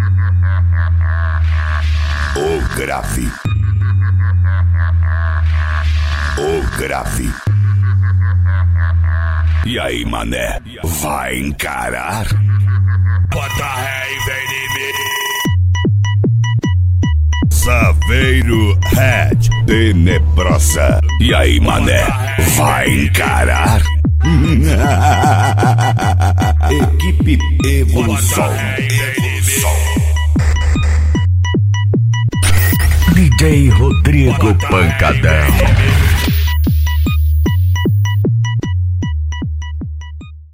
O grave. O grave. E aí, mané, vai encarar? Bota ré e vem em mim. Saveiro Red Tenebrosa. E aí, mané, vai encarar? Equipe Evolução. DJ Rodrigo Pancadão.